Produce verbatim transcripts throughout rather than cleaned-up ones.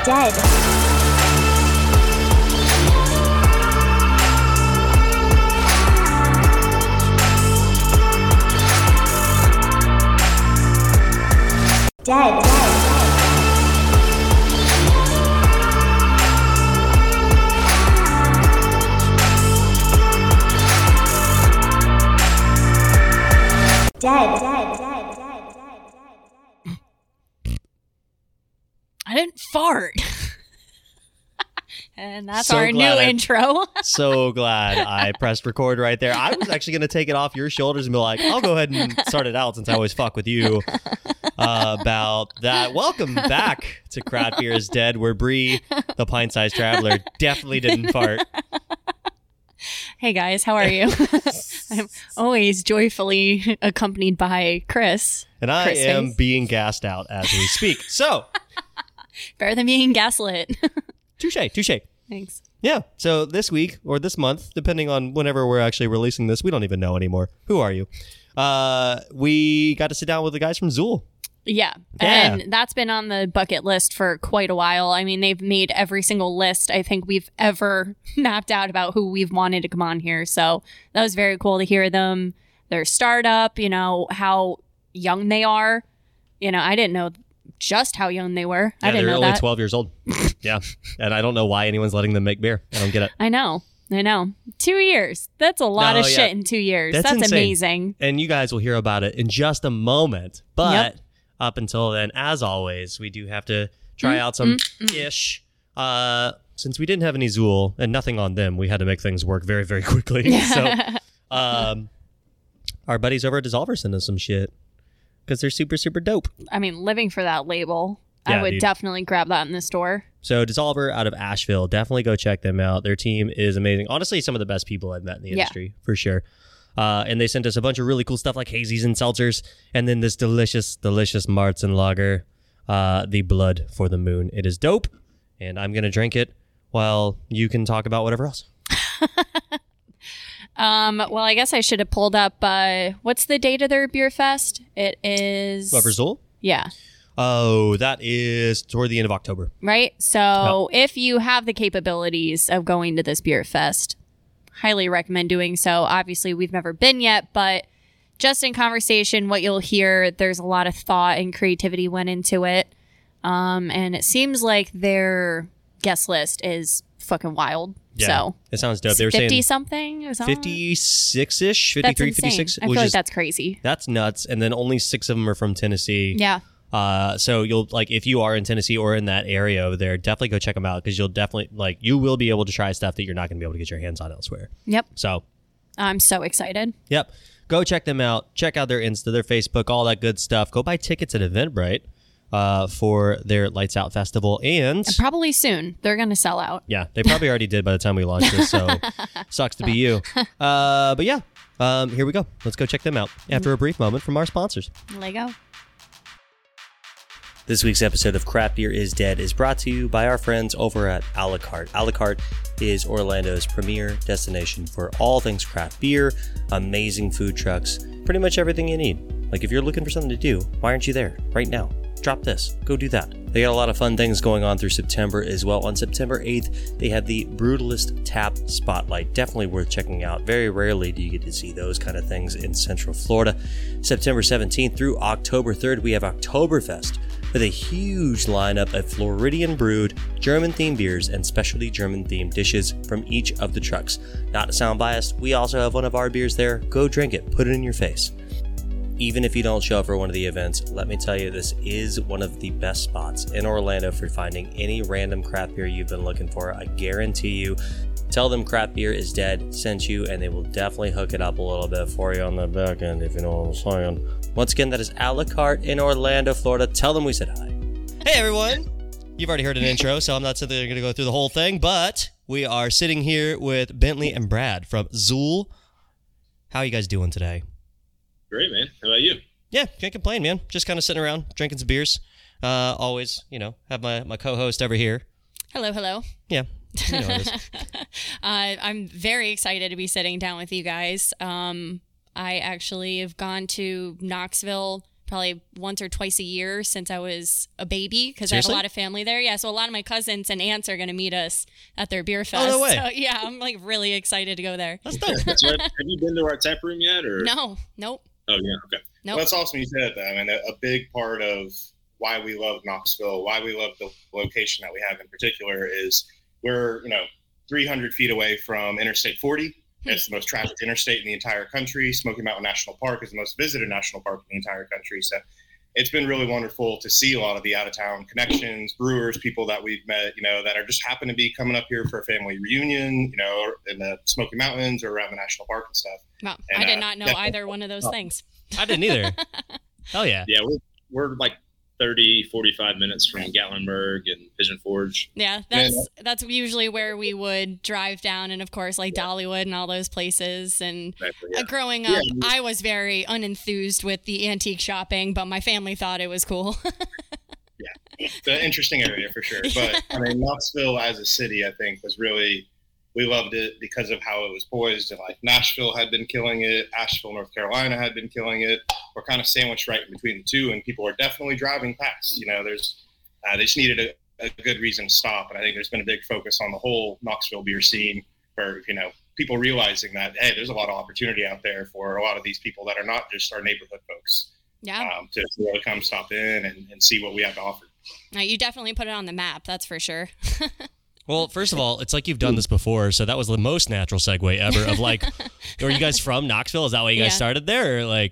dead. Dead. Dead. Dead. Dead. Dead. Dead. I didn't fart. And that's So our new glad I- intro. So glad I pressed record right there. I was actually going to take it off your shoulders and be like, I'll go ahead and start it out since I always fuck with you uh, about that. Welcome back to Craft Beer is Dead, where Bree, the pint-sized traveler, definitely didn't fart. Hey guys, how are you? I'm always joyfully accompanied by Chris. And I Chris am face. being gassed out as we speak. So, Better than being gaslit. touche, touche. Thanks. Yeah. So this week or this month, depending on whenever we're actually releasing this, we don't even know anymore. Who are you? Uh, we got to sit down with the guys from Zool. Yeah. Yeah. And that's been on the bucket list for quite a while. I mean, they've made every single list I think we've ever mapped out about who we've wanted to come on here. So that was very cool to hear them. Their startup, you know, how young they are. You know, I didn't know just how young they were. Yeah, I didn't they're know only that. twelve years old. Yeah. And I don't know why anyone's letting them make beer. I don't get it. I know. I know. Two years. That's a lot No, of yeah. shit in two years. That's That's, insane. amazing. And you guys will hear about it in just a moment. But Yep. up until then, as always, we do have to try out some ish. Uh, since we didn't have any Zool and nothing on them, we had to make things work very, very quickly. So um, our buddies over at Dissolver sent us some shit because they're super, super dope. I mean, living for that label, Yeah, I would dude. definitely grab that in the store. So Dissolver out of Asheville, definitely go check them out. Their team is amazing. Honestly, some of the best people I've met in the Yeah. industry, for sure. Uh, and they sent us a bunch of really cool stuff like hazies and seltzers, and then this delicious, delicious Marzen lager, uh, the Blood for the Moon. It is dope, and I'm going to drink it while you can talk about whatever else. Um, well, I guess I should have pulled up, uh, what's the date of their beer fest? It is... What, for Zool? Yeah. Oh, that is toward the end of October. Right? So if you have the capabilities of going to this beer fest, highly recommend doing so. Obviously, we've never been yet, but just in conversation, what you'll hear, there's a lot of thought and creativity went into it. Um, and it seems like their guest list is fucking wild. Yeah, So it sounds dope. They were saying fifty something? Is that- fifty-six-ish, That's fifty-three, insane. fifty-six. I which feel like is- that's crazy. That's nuts. And then only six of them are from Tennessee. Yeah. Uh, so you'll like if you are in Tennessee or in that area over there, definitely go check them out because you'll definitely like you will be able to try stuff that you're not going to be able to get your hands on elsewhere. Yep. So, I'm so excited. yep, go check them out. Check out their Insta, their Facebook, all that good stuff. Go buy tickets at Eventbrite uh, for their Lights Out Festival, and Probably soon. They're going to sell out. yeah, they probably already did by the time we launched this. So, sucks to be you. Uh, but yeah, um, here we go. Let's go check them out after a brief moment from our sponsors. Lego. This week's episode of Craft Beer is Dead is brought to you by our friends over at A La Carte. A La Carte is Orlando's premier destination for all things craft beer, amazing food trucks, pretty much everything you need. Like if you're looking for something to do, why aren't you there right now? Drop this. Go do that. They got a lot of fun things going on through September as well. On September eighth, they have the Brutalist Tap Spotlight. Definitely worth checking out. Very rarely do you get to see those kind of things in Central Florida. September seventeenth through October third, we have Oktoberfest with a huge lineup of Floridian brewed, German-themed beers and specialty German-themed dishes from each of the trucks. Not to sound biased, we also have one of our beers there. Go drink it. Put it in your face. Even if you don't show up for one of the events, let me tell you, this is one of the best spots in Orlando for finding any random craft beer you've been looking for. I guarantee you, tell them Craft Beer is Dead sent you, and they will definitely hook it up a little bit for you on the back end, if you know what I'm saying. Once again, that is A La Carte in Orlando, Florida. Tell them we said hi. Hey, everyone. You've already heard an intro, so I'm not sitting there going to go through the whole thing, but we are sitting here with Bentley and Brad from Zool. How are you guys doing today? Great, man. How about you? Yeah, can't complain, man. Just kind of sitting around, drinking some beers. Uh, always, you know, have my, my co-host over here. Hello, hello. Yeah. You know it is. uh, I'm very excited to be sitting down with you guys. Um, I actually have gone to Knoxville probably once or twice a year since I was a baby because I have a lot of family there. Yeah, so a lot of my cousins and aunts are going to meet us at their beer fest. Oh, no way. So, yeah, I'm like really excited to go there. That's dope. That's right. Have you been to our tap room yet? Or No, nope. Oh yeah, okay. Nope. Well, that's awesome you said that. I mean, a, a big part of why we love Knoxville, why we love the location that we have in particular is we're, you know, three hundred feet away from Interstate forty. It's the most trafficked interstate in the entire country. Smoky Mountain National Park is the most visited national park in the entire country. So it's been really wonderful to see a lot of the out-of-town connections, brewers, people that we've met, you know, that are just happen to be coming up here for a family reunion, you know, in the Smoky Mountains or around the national park and stuff. Wow, And, I did uh, not know definitely- either one of those things. I didn't either. Hell yeah. Yeah, we're we're like thirty, forty-five minutes from Gatlinburg and Pigeon Forge. Yeah, that's that's usually where we would drive down, and of course, like Dollywood and all those places. And Exactly, uh, yeah. growing Yeah, up, I mean- I was very unenthused with the antique shopping, but my family thought it was cool. It's an interesting area for sure. But I mean, Knoxville as a city, I think, was really, we loved it because of how it was poised. And like Nashville had been killing it, Asheville, North Carolina had been killing it. We're kind of sandwiched right in between the two, and people are definitely driving past. You know, there's, uh, they just needed a, a good reason to stop. And I think there's been a big focus on the whole Knoxville beer scene for, you know, people realizing that, hey, there's a lot of opportunity out there for a lot of these people that are not just our neighborhood folks. Yeah, Um, to really come stop in and, and see what we have to offer. no, you definitely put it on the map. That's for sure. Well, first of all, it's like you've done this before, so that was the most natural segue ever of like, are you guys from Knoxville? Is that why you guys Yeah. started there? Or like,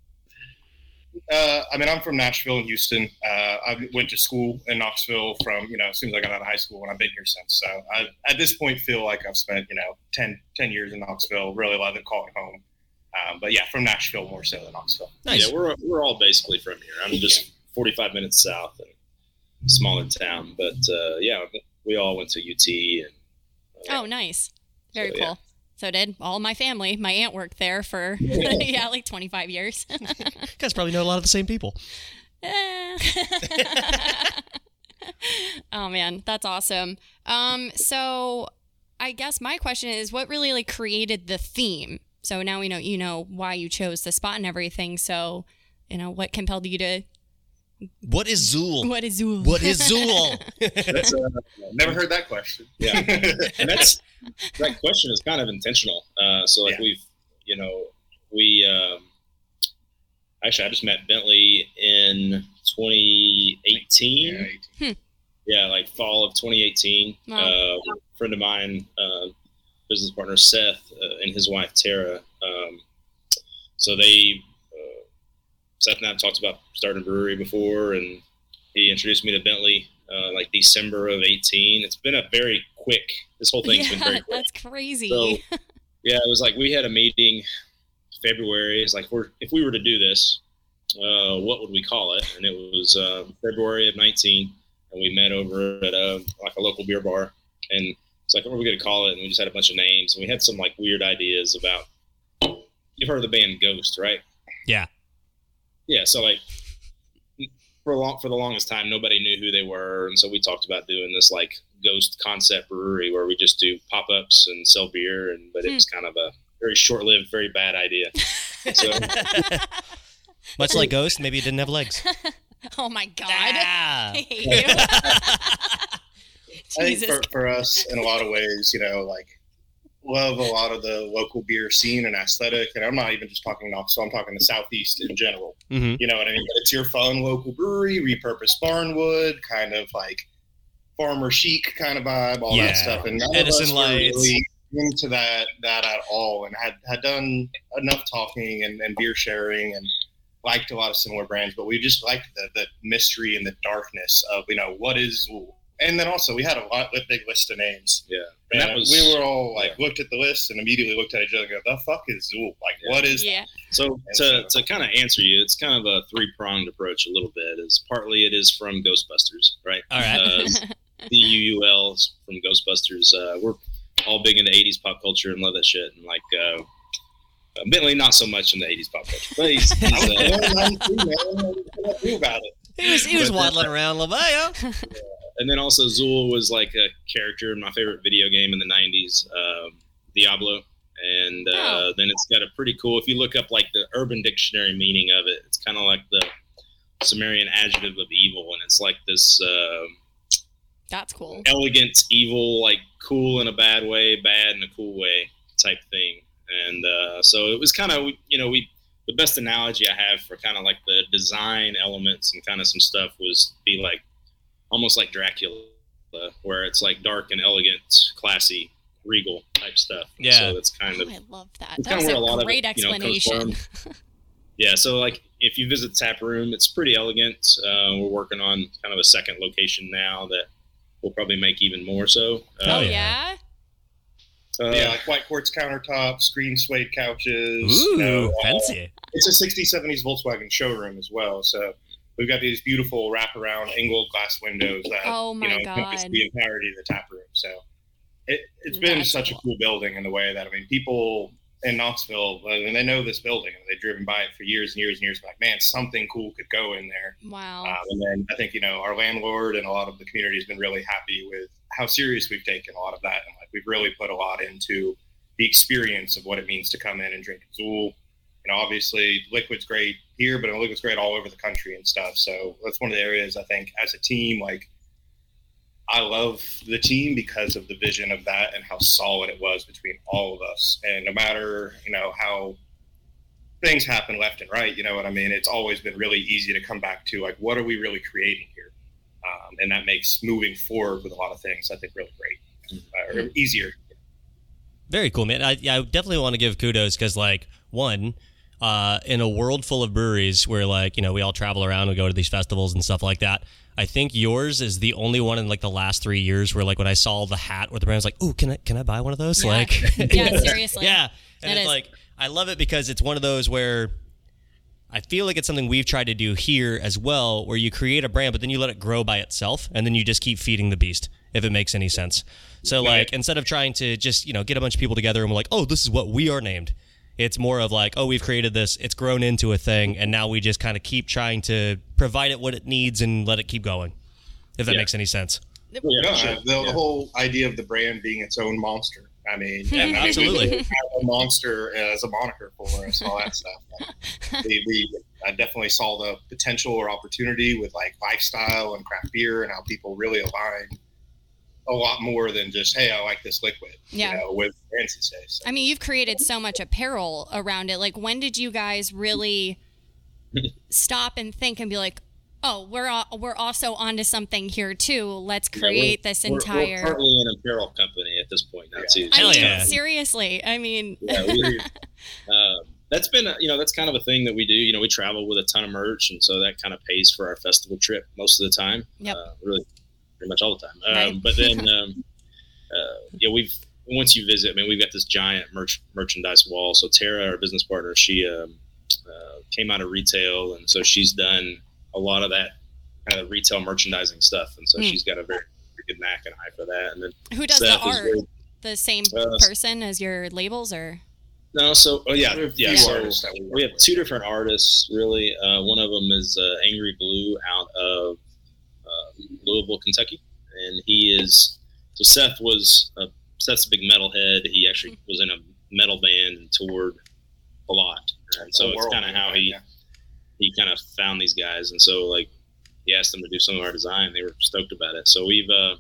Uh, I mean, I'm from Nashville and Houston. Uh, I went to school in Knoxville from, you know, as soon as I got out of high school, and I've been here since. So I, at this point, feel like I've spent, you know, ten, ten years in Knoxville. Really love it, call it home. Um, but yeah, from Nashville more so than Knoxville. nice. Yeah, we're we're all basically from here. I'm just forty-five minutes south and smaller town, but uh, yeah, we all went to U T and uh, Oh, nice. Very So, cool. yeah. So did all my family. My aunt worked there for, yeah, like twenty-five years. You guys probably know a lot of the same people. Eh. Oh, man, that's awesome. Um, so I guess my question is, what really like created the theme? So now we know, you know, why you chose the spot and everything. So, you know, what compelled you to, What is Zool? what is Zool? What is Zool? that's uh, Never heard that question. yeah, and that's that question is kind of intentional. Uh, so like Yeah. we've, you know, we um, actually I just met Bentley in twenty eighteen. Yeah, eighteen. Yeah, like fall of twenty eighteen. Wow. Uh, a friend of mine, uh, business partner Seth, uh, and his wife Tara. Um, so they, uh, Seth and I talked about starting a brewery before, and he introduced me to Bentley, uh, like December of eighteen. It's been a very quick. This whole thing's Yeah, been very quick. that's crazy. So, yeah, it was like we had a meeting February. It's like we're if we were to do this, uh, what would we call it? And it was uh, February of nineteen, and we met over at a like a local beer bar, and it's like what are we going to call it? And we just had a bunch of names, and we had some like weird ideas about. You've heard of the band Ghost, right? Yeah. Yeah. So like for a long for the longest time, nobody knew who they were, and so we talked about doing this like Ghost concept brewery where we just do pop ups and sell beer, and but it was kind of a very short lived, very bad idea. So Much like Ghost, maybe it didn't have legs. Oh my God. Ah. I hate you. I think Jesus. for, for us, in a lot of ways, you know, like, love a lot of the local beer scene and aesthetic. And I'm not even just talking Knoxville, I'm talking the Southeast in general. Mm-hmm. You know what I mean? But it's your fun local brewery, repurposed barnwood, kind of like farmer chic kind of vibe, all Yeah. that stuff. And none Edison of us lights. were really into that that at all, and had, had done enough talking and, and beer sharing and liked a lot of similar brands, but we just liked the, the mystery and the darkness of, you know, what is Zool. And then also we had a lot a big list of names. yeah, And and that was we were all like, looked at the list and immediately looked at each other and go, the fuck is Zool? Like, Yeah. what is Yeah. So And to, so- to kind of answer you, it's kind of a three pronged approach. A little bit is partly it is from Ghostbusters, right? All right. Uh, D U U L from Ghostbusters. Uh, we're all big into eighties pop culture and love that shit. And like uh, uh, Bentley, not so much in the eighties pop culture, but he's, he's uh, What do about it? He was he was waddling around a little bit. Yeah. and then also Zool was like a character in my favorite video game in the nineties, um, Diablo. And uh, Oh. then it's got a pretty cool, if you look up like the Urban Dictionary meaning of it, it's kind of like the Sumerian adjective of evil, and it's like this uh, That's cool. elegant evil, like cool in a bad way, bad in a cool way type thing. And uh, so it was kind of, you know, we the best analogy I have for kind of like the design elements and kind of some stuff was be like almost like Dracula, where it's like dark and elegant, classy, regal type stuff. Yeah. So that's kind of Oh, I love that. it's That kind was of where a lot a great of it, you know, comes explanation. from. Yeah, so like if you visit the tap room, it's pretty elegant. Uh, we're working on kind of a second location now that we'll probably make even more so. Oh, Oh, yeah? Uh, yeah, like white quartz countertops, green suede couches. Ooh, you know, uh, fancy. it's a sixties, seventies Volkswagen showroom as well. So we've got these beautiful wraparound angled glass windows that Oh, my you know encompass God. the entirety of the tap room. So it, it's been That's such cool. a cool building in the way that I mean, people in Knoxville, I mean, they know this building and they've driven by it for years and years and years. Like, man, something cool could go in there. Wow. Um, and then I think, you know, our landlord and a lot of the community has been really happy with how serious we've taken a lot of that. And like, we've really put a lot into the experience of what it means to come in and drink Azul. You know, obviously liquid's great here, but liquid's great all over the country and stuff. So that's one of the areas I think as a team, like I love the team because of the vision of that and how solid it was between all of us. And no matter, you know, how things happen left and right, you know what I mean? It's always been really easy to come back to like, what are we really creating here? Um, and that makes moving forward with a lot of things, I think, really great uh, or easier. Very cool, man. I, yeah, I definitely want to give kudos because, like, one, uh, in a world full of breweries where, like, you know, we all travel around and go to these festivals and stuff like that, I think yours is the only one in, like, the last three years where, like, when I saw the hat with the brand, I was like, ooh, can I, can I buy one of those? Yeah. Like, Yeah, seriously. yeah. And It it's is. like, I love it because it's one of those where I feel like it's something we've tried to do here as well, where you create a brand, but then you let it grow by itself, and then you just keep feeding the beast, if it makes any sense. So, like, Right. instead of trying to just, you know, get a bunch of people together and we're like, oh, this is what we are named, it's more of like, oh, we've created this, it's grown into a thing, and now we just kind of keep trying to provide it what it needs and let it keep going, if that Yeah. makes any sense. yeah, No, for sure. the, Yeah. the whole idea of the brand being its own monster. I mean, Yeah, and I mean, absolutely. we have a monster as a moniker for us, all that stuff. Like, we, we I definitely saw the potential or opportunity with like lifestyle and craft beer and how people really align a lot more than just, hey, I like this liquid. Yeah. You know, with brands these days. I mean, you've created so much apparel around it. Like, when did you guys really stop and think and be like, oh, we're al- we're also onto something here too. Let's Yeah, create we're- this we're- entire. We're partly an apparel company at this point now, Yeah. too. I Hell mean, yeah. seriously. I mean, Yeah, we, uh, that's been, a- you know, that's kind of a thing that we do. You know, we travel with a ton of merch, and so that kind of pays for our festival trip most of the time. Yep. Uh, really, pretty much all the time. Um, Right. But then, um, uh, yeah, we've once you visit, I mean, we've got this giant merch merchandise wall. So Tara, our business partner, she um, uh, came out of retail, and so she's done a lot of that kind of retail merchandising stuff, and so Hmm. she's got a very, very good knack and eye for that. And then who does Seth the is art? very- The same Uh, person as your labels, or? No, so oh yeah, We have a yeah. few So artists that we work we have with. two different artists. Really, uh, one of them is uh, Angry Blue out of uh, Louisville, Kentucky, and he is. So Seth was a, Seth's a big metalhead. He actually was in a metal band and toured a lot, and so Whole it's world, kind of how he yeah. he kind of found these guys, and so like he asked them to do some of our design. They were stoked about it. So we've uh,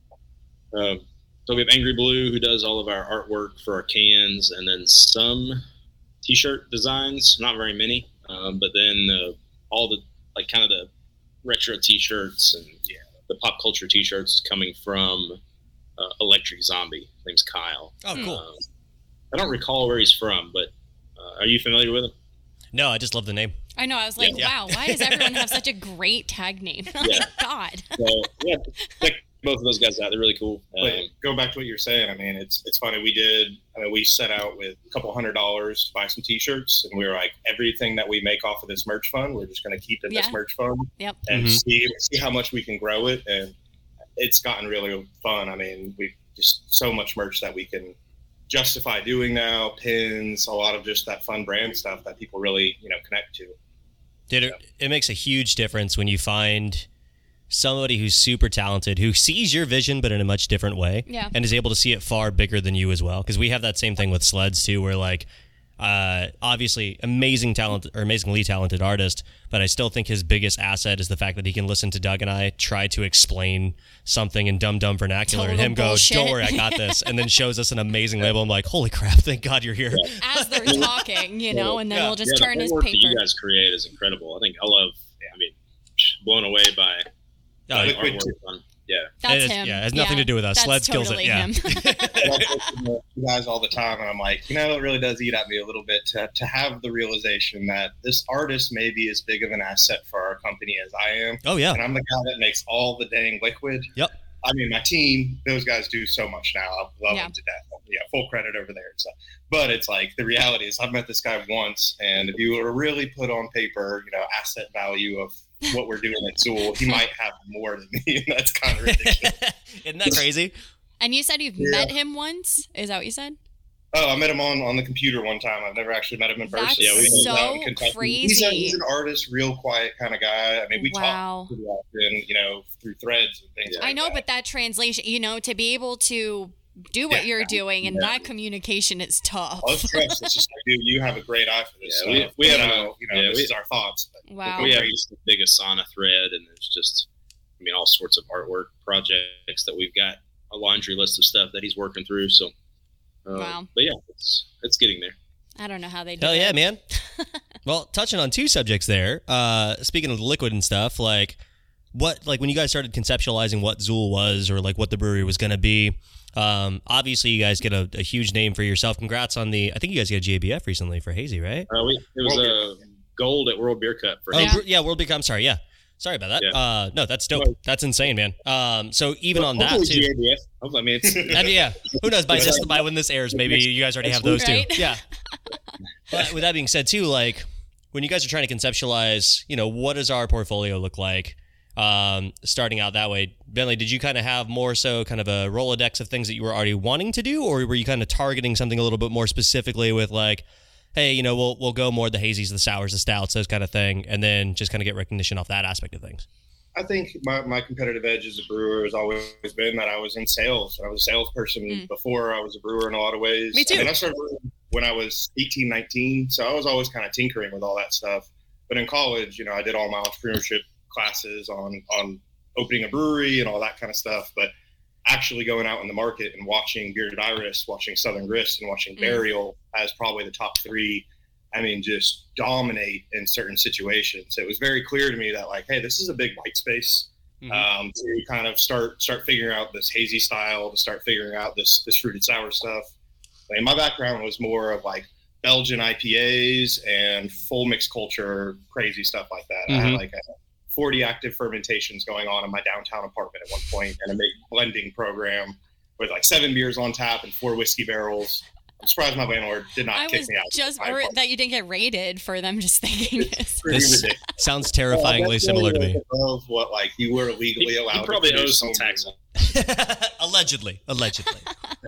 uh, so we have Angry Blue who does all of our artwork for our cans, and then some T-shirt designs. Not very many, um, but then uh, all the like kind of the retro T-shirts and yeah, the pop culture T-shirts is coming from uh, Electric Zombie. His name's Kyle. Oh, cool. Um, I don't recall where he's from, but uh, are you familiar with him? No, I just love the name. I know. I was like, Yeah. wow, why does everyone have such a great tag name? Yeah. God. So yeah, check both of those guys out. They're really cool. But Um, going back to what you're saying, I mean, it's it's funny. We did. I mean, we set out with a couple hundred dollars to buy some T-shirts, and we were like, everything that we make off of this merch fund, we're just going to keep in Yeah. this merch fund Yep. and Mhm. see see how much we can grow it. And it's gotten really fun. I mean, we just so much merch that we can justify doing now. Pins, a lot of just that fun brand stuff that people really you know connect to. Dude, it, it makes a huge difference when you find somebody who's super talented, who sees your vision but in a much different way, Yeah. and is able to see it far bigger than you as well. Because we have that same thing with sleds too, where like Uh, obviously, amazing talent or amazingly talented artist, but I still think his biggest asset is the fact that he can listen to Doug and I try to explain something in dumb dumb vernacular, Total and him bullshit. go, "Don't worry, I got this," and then shows us an amazing label. I'm like, "Holy crap! Thank God you're here." As they're talking, you know, and then Yeah. we'll just yeah, turn the his work that you paper. guys create is incredible. I think I love. I mean, blown away by, Oh, by the yeah. Liquid artwork on. Yeah, That's It is- him. yeah, it has nothing to do with us. That's Sleds kills it, totally yeah. him. I talk to you guys all the time, and I'm like, you know, it really does eat at me a little bit to, to have the realization that this artist may be as big of an asset for our company as I am, Oh yeah. and I'm the guy that makes all the dang liquid. Yep. I mean, my team; those guys do so much now. I love Yeah. them to death. Yeah, full credit over there. So, but it's like the reality is, I've met this guy once, and if you were to really put on paper, you know, asset value of what we're doing at Zool, he might have more than me, and that's kind of ridiculous. Isn't that crazy? And you said you've Yeah. met him once? Is that what you said? Oh, I met him on, on the computer one time. I've never actually met him in person. That's yeah, we moved so out in Kentucky. He's, a, crazy. he's an artist, real quiet kind of guy. I mean, we Wow. talk pretty often, you know, through threads and things. Yeah. like I know, that. but that translation, you know, to be able to do what Yeah. you're doing and Yeah. that communication is tough. Well, it's trust. It's just like, dude, you have a great eye for this Yeah, we- stuff. we You have know, a- you know, yeah, this we- is our thoughts. But Wow. we have the big Asana thread, and there's just, I mean, all sorts of artwork projects that we've got a laundry list of stuff that he's working through. So, uh, Wow. But yeah, it's it's getting there. I don't know how they do Hell it. yeah, man. Well, touching on two subjects there. Uh, speaking of the liquid and stuff, like what, like when you guys started conceptualizing what Zool was or like what the brewery was going to be. Um, obviously, you guys get a, a huge name for yourself. Congrats on the. I think you guys got a G A B F recently for Hazy, right? Uh, we, it was World a gold at World Beer Cup for Oh, Yeah. Br- yeah, World Beer. I'm sorry. Yeah, sorry about that. Yeah. Uh, no, that's dope. No. That's insane, man. Um, so even on that Hopefully too. G A B F. I mean, it's, I mean, yeah. Who knows? By this, by when this airs, maybe you guys already have those too. Right? Yeah. But with that being said, too, like when you guys are trying to conceptualize, you know, what does our portfolio look like? Um, starting out that way, Bentley, did you kind of have more so kind of a Rolodex of things that you were already wanting to do, or were you kind of targeting something a little bit more specifically with like, hey, you know, we'll we'll go more the hazies, the sours, the stouts, those kind of thing, and then just kind of get recognition off that aspect of things? I think my, my competitive edge as a brewer has always been that I was in sales. I was a salesperson Mm. before I was a brewer in a lot of ways. Me too. I mean, I started brewing when I was eighteen, nineteen, so I was always kind of tinkering with all that stuff. But in college, you know, I did all my entrepreneurship classes on on opening a brewery and all that kind of stuff. But actually going out in the market and watching Bearded Iris, watching Southern Grist, and watching Mm. Burial as probably the top three, I mean, just dominate in certain situations. It was very clear to me that, like, hey, this is a big white space. Mhm. Um, to kind of start start figuring out this hazy style, to start figuring out this this fruited sour stuff. I mean, my background was more of like Belgian I P As and full mixed culture, crazy stuff like that. I had Mhm. like a forty active fermentations going on in my downtown apartment at one point, and a big blending program with like seven beers on tap and four whiskey barrels. I'm surprised my landlord did not I kick was me out. just My or apartment. that you didn't get rated for them just thinking this. Pretty This ridiculous. sounds terrifyingly Well, similar to me. that's Of what like you were legally he, allowed. he probably to produce owes some home tax. brew. Allegedly, allegedly.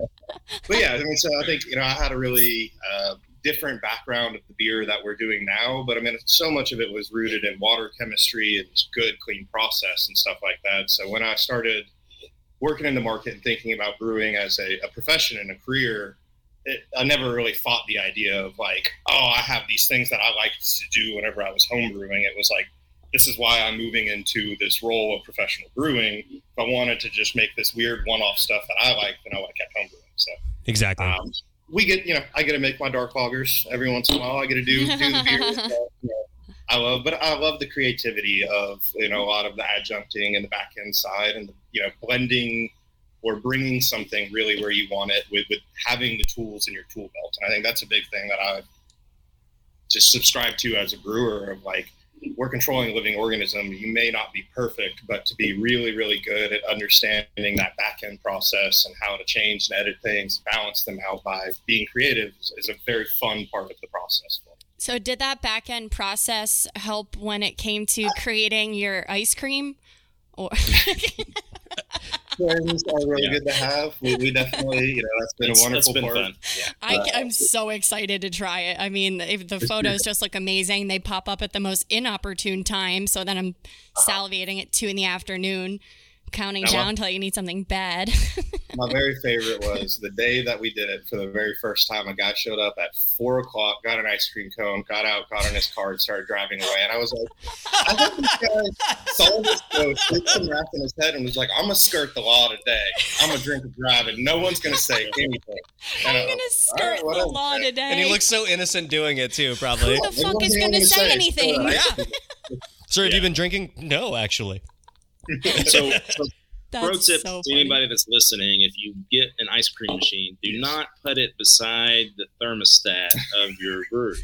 But yeah, I mean, so I think, you know, I had a really uh, different background of the beer that we're doing now, but I mean, so much of it was rooted in water chemistry and this good, clean process and stuff like that. So when I started working in the market and thinking about brewing as a, a profession and a career, it, I never really fought the idea of like, oh, I have these things that I like to do whenever I was home brewing. It was like, this is why I'm moving into this role of professional brewing. If I wanted to just make this weird one-off stuff that I like, then I would have kept home brewing. So Exactly. um, we get, you know, I get to make my dark lagers every once in a while. I get to do, do the beer stuff. You know, I love, but I love the creativity of, you know, a lot of the adjuncting and the back end side and, the, you know, blending or bringing something really where you want it with, with having the tools in your tool belt. And I think that's a big thing that I've just subscribed to as a brewer of like, we're controlling a living organism. You may not be perfect, but to be really, really good at understanding that back end process and how to change and edit things, balance them out by being creative is, is a very fun part of the process. So did that back end process help when it came to creating your ice cream? Or Friends are really Yeah. good to have. We, we definitely, you know, that's been It's- a wonderful that's been part. fun. I, I'm so excited to try it. I mean, if the photos just look amazing. They pop up at the most inopportune time, so then I'm salivating at two in the afternoon. counting Now, down till you need something bad. My very favorite was the day that we did it for the very first time. A guy showed up at four o'clock, got an ice cream cone, got out, got on his car, and started driving away. And I was like, I think this guy saw this boat, put some wrap in his head, and was like, I'm going to skirt the law today. I'm going to drink and drive, and no one's going to say anything. And I'm I going to was like, skirt "All right, the whatever." law today. And he looks so innocent doing it too, probably. Who the fuck What is was he going to gonna say say? anything? Yeah. Sir, have you Yeah. been drinking? No, actually. So, so That's pro tip so to funny. anybody that's listening: if you get an ice cream machine, do not put it beside the thermostat of your brewery.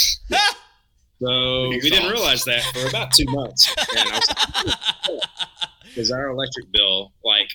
So we didn't realize that for about two months, and I was because our electric bill, like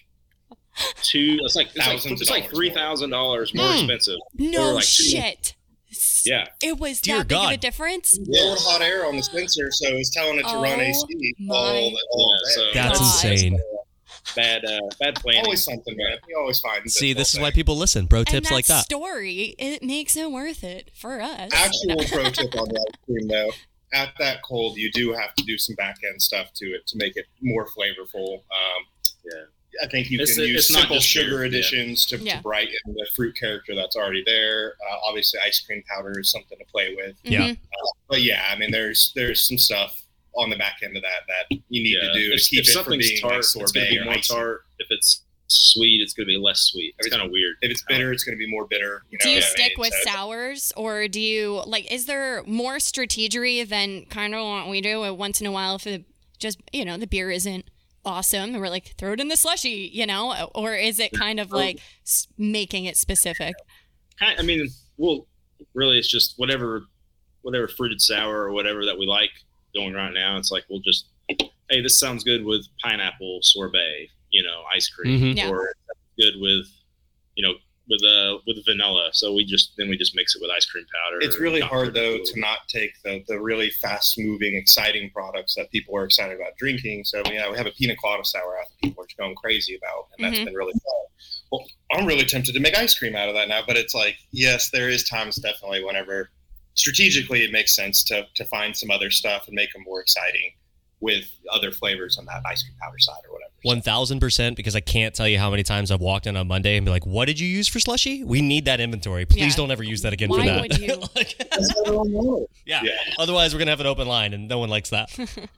two, it's like it's like, Thousands of it's like dollars three more. thousand dollars more Hmm. expensive. No Or like two- shit. Yeah, It was Dear that big of a God. difference? Lowered hot air on the sensor, so it's telling it to run Oh A C my all, all Yeah, so day. That's God. insane. bad, uh, bad planning. Always something, man. You always find. See, this is little why thing. people listen. Pro And tips that like that. story, it makes it worth it for us. Actual pro tip on the ice cream, though. At that cold, you do have to do some back end stuff to it to make it more flavorful. Um, Yeah. I think you It's- can use it's not simple just sugar beer, yeah. additions to, Yeah. to brighten the fruit character that's already there. Uh, obviously, ice cream powder is something to play with. Yeah. Mhm. But yeah, I mean, there's there's some stuff on the back end of that that you need Yeah. to do if, to keep if it from something's being tart, like it's going to sorbet be or more icy. tart. If it's sweet, it's going to be less sweet. It's If it's- kind of weird. If it's bitter, it's going to be more bitter. You know Do you what I stick mean? with So- sours, or do you like? Is there more strategery than kind of what we do? Once in a while, if it just you know the beer isn't awesome, and we're like throw it in the slushy, you know, or is it kind of like s- making it specific? Kind- I mean, well, really, it's just whatever, whatever fruited sour or whatever that we like going right now. It's like we'll just, hey, this sounds good with pineapple sorbet, you know, ice cream, Mhm. Yeah. or it's good with, you know, with uh with vanilla. So we just then we just mix it with ice cream powder. It's really Doctor hard though Pepper. to not take the, the really fast moving, exciting products that people are excited about drinking. So you know, we have a pina colada sour out that people are just going crazy about, and that's Mhm. been really fun. Well, I'm really tempted to make ice cream out of that now, but it's like, yes, there is times definitely whenever strategically it makes sense to to find some other stuff and make them more exciting with other flavors on that ice cream powder side or whatever. So- one thousand percent, because I can't tell you how many times I've walked in on Monday and be like, what did you use for slushy? We need that inventory. Please Yeah. don't ever use that again Why for that. would you? Like, That's what I don't know. yeah. Yeah. Otherwise, we're going to have an open line, and no one likes that.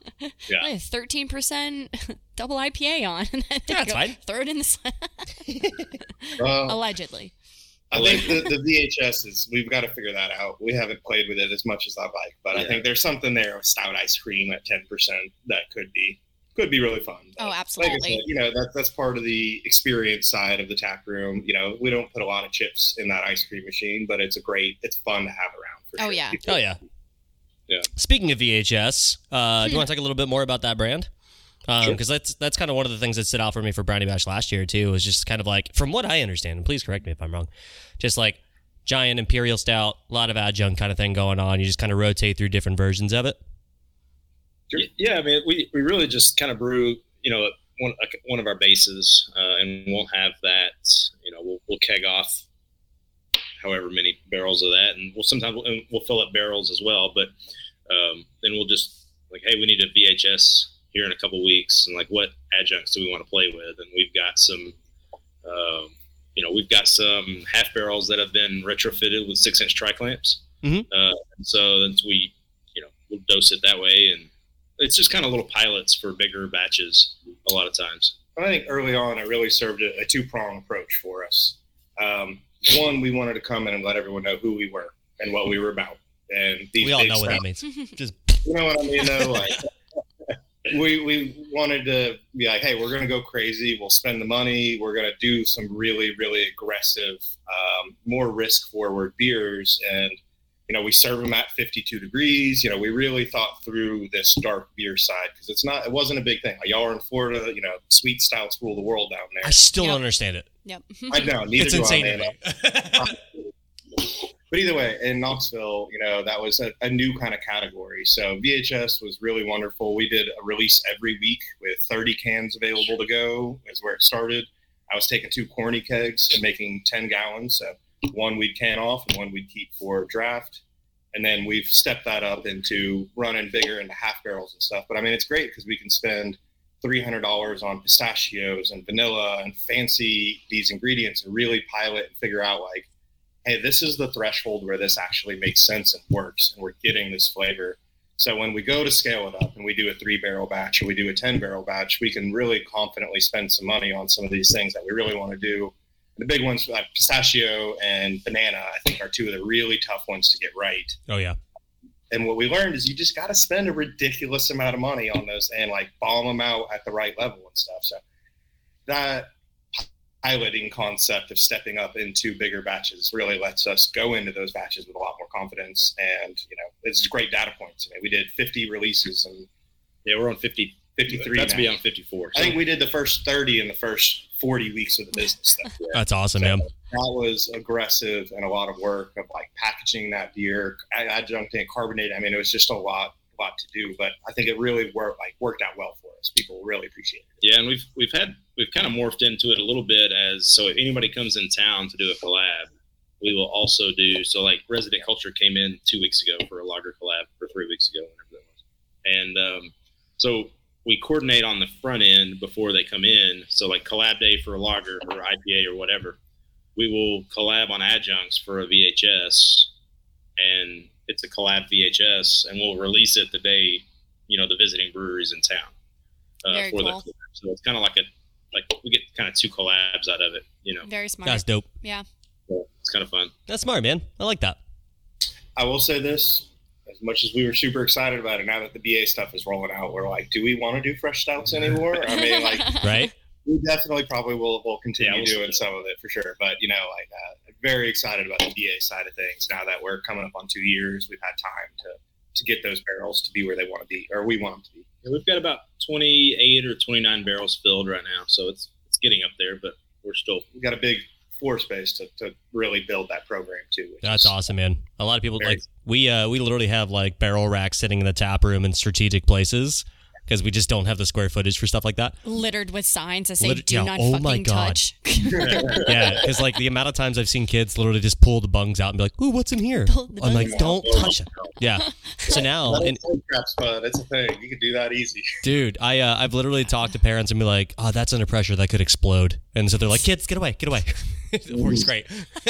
Yeah. Thirteen percent double I P A on. And then Yeah, that's go, fine. Throw it in the sl- Uh, allegedly. I think the, the V H S is, we've got to figure that out. We haven't played with it as much as I'd like, but I Yeah. think there's something there with stout ice cream at ten percent that could be could be really fun. But Oh, Like I absolutely. said, you know, that, that's part of the experience side of the tap room. You know, we don't put a lot of chips in that ice cream machine, but it's a great, it's fun to have around for Oh, sure. yeah. People- Oh, yeah. Yeah. Speaking of V H S, uh, do you want to talk a little bit more about that brand? Because Sure. that's that's kind of one of the things that stood out for me for Brownie Bash last year, too, was just kind of like, from what I understand, and please correct me if I'm wrong, just like giant imperial stout, a lot of adjunct kind of thing going on. You just kind of rotate through different versions of it. Y- Yeah, I mean, we, we really just kind of brew, you know, one one of our bases, uh, and we'll have that. You know, we'll we'll keg off however many barrels of that, and we'll sometimes we'll, and we'll fill up barrels as well. But um, then we'll just like, hey, we need a V H S here in a couple weeks, and like, what adjuncts do we want to play with? And we've got some, um, you know, we've got some half barrels that have been retrofitted with six inch tri clamps. Mhm. Uh, and so then we, you know, we'll dose it that way, and it's just kind of little pilots for bigger batches a lot of times. I think early on, it really served a, a two-prong approach for us. Um, one, we wanted to come in and let everyone know who we were and what we were about. And these We all big know what stout- that means. Just You know what I mean, though? Like, we we wanted to be like, hey, we're going to go crazy. We'll spend the money. We're going to do some really, really aggressive, um, more risk-forward beers. And, you know, we serve them at fifty-two degrees. You know, we really thought through this dark beer side because it's not, it wasn't a big thing. Like, y'all are in Florida, you know, sweet stouts rule the world down there. I still Yep. don't understand it. Yep. I know, neither It's do insane I, to man. me. But either way, in Knoxville, you know, that was a, a new kind of category. So V H S was really wonderful. We did a release every week with thirty cans available to go is where it started. I was taking two corny kegs and making ten gallons. So one we'd can off and one we'd keep for draft. And then we've stepped that up into running bigger into half barrels and stuff. But I mean, it's great because we can spend three hundred dollars on pistachios and vanilla and fancy these ingredients and really pilot and figure out like, hey, this is the threshold where this actually makes sense and works, and we're getting this flavor. So when we go to scale it up and we do a three barrel batch or we do a ten barrel batch, we can really confidently spend some money on some of these things that we really want to do. The big ones like pistachio and banana, I think, are two of the really tough ones to get right. Oh, yeah. And what we learned is you just got to spend a ridiculous amount of money on those and like bomb them out at the right level and stuff. So that piloting concept of stepping up into bigger batches really lets us go into those batches with a lot more confidence. And, you know, it's great data points. I mean, we did fifty releases and Yeah, we're on fifty, fifty-three. That's now. be on fifty-four. I think we did the first thirty in the first forty weeks of the business. Stuff. That's awesome, So man. that was aggressive and a lot of work of like packaging that beer, adjuncting it, carbonated. I mean, it was just a lot, lot to do, but I think it really worked, like worked out well for us. People really appreciate it. Yeah, and we've we've had we've kind of morphed into it a little bit as so if anybody comes in town to do a collab, we will also do so like Resident Culture came in two weeks ago for a lager collab or three weeks ago, whatever that was. And um, so we coordinate on the front end before they come in. So like collab day for a lager or I P A or whatever, we will collab on adjuncts for a V H S, and it's a collab V H S, and we'll release it the day, you know, the visiting breweries in town. Uh, Very for cool. the collab. So it's kind of like a, like we get kind of two collabs out of it, you know. Very smart. That's dope. Yeah. So it's kind of fun. That's smart, man. I like that. I will say this, as much as we were super excited about it, now that the B A stuff is rolling out, we're like, do we want to do fresh stouts anymore? I mean, like, Right? we definitely probably will, will continue Yeah, we'll doing see. some of it for sure. But, you know, like, uh, very excited about the B A side of things. Now that we're coming up on two years, we've had time to, to get those barrels to be where they want to be, or we want them to be. Yeah, we've got about twenty-eight or twenty-nine barrels filled right now, so it's it's getting up there, but we're still. We've got a big floor space to, to really build that program too. which That's is- awesome, man. A lot of people Very- like we uh we literally have like barrel racks sitting in the tap room in strategic places because we just don't have the square footage for stuff like that. Littered with signs that say Lit- "Do yeah, not oh fucking my God. touch." Yeah, because like the amount of times I've seen kids literally just pull the bungs out and be like, "Ooh, what's in here?" Pull the I'm like, bungs "Don't touch it." Yeah. So now, That and old trap spot, it's a thing. You can do that easy. dude, I uh, I've literally talked to parents and be like, "Oh, that's under pressure. That could explode." And so they're like, "Kids, get away, get away." It works great.